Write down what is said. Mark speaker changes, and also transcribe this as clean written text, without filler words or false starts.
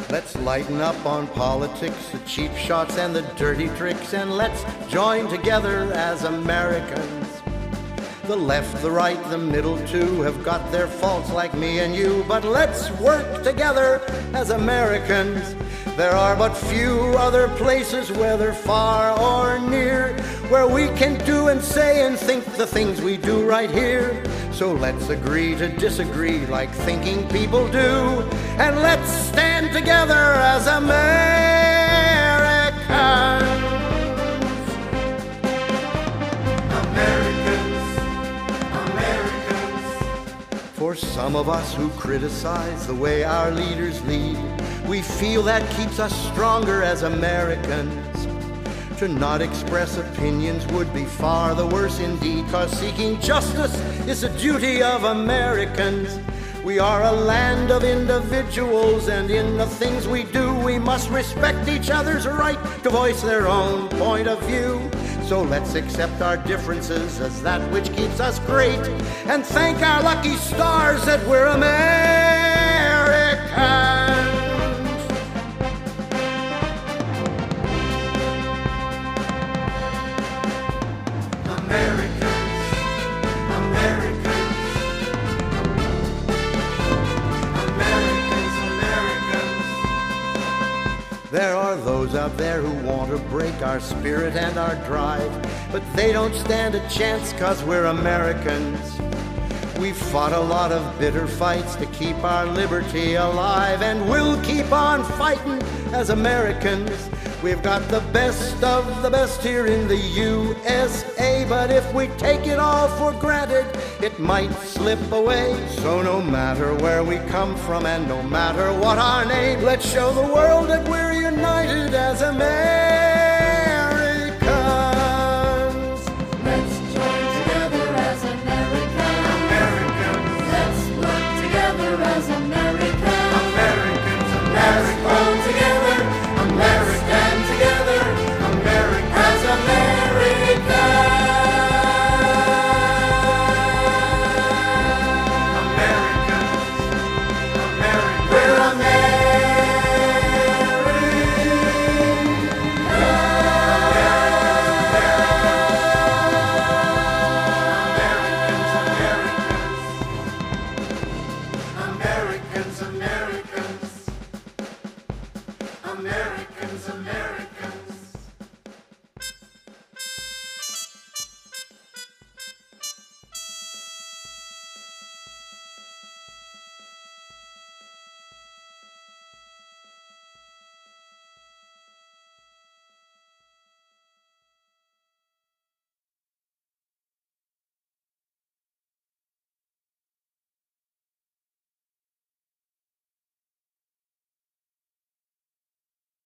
Speaker 1: Let's lighten up on politics, the cheap shots and the dirty tricks, and let's join together as Americans. The left, the right, the middle too have got their faults like me and you, but let's work together as Americans. There are but few other places, whether far or near, where we can do and say and think the things we do right here. So let's agree to disagree like thinking people do, and let's stand together as Americans. For some of us who criticize the way our leaders lead, we feel that keeps us stronger as Americans. To not express opinions would be far the worse indeed, 'cause seeking justice is a duty of Americans. We are a land of individuals, and in the things we do, we must respect each other's right to voice their own point of view. So let's accept our differences as that which keeps us great, and thank our lucky stars that we're Americans. There are those out there who want to break our spirit and our drive, but they don't stand a chance 'cause we're Americans. We've fought a lot of bitter fights to keep our liberty alive, and we'll keep on fighting as Americans. We've got the best of the best here in the USA, but if we take it all for granted, it might slip away. So no matter where we come from and no matter what our name, let's show the world that we're united as Americans.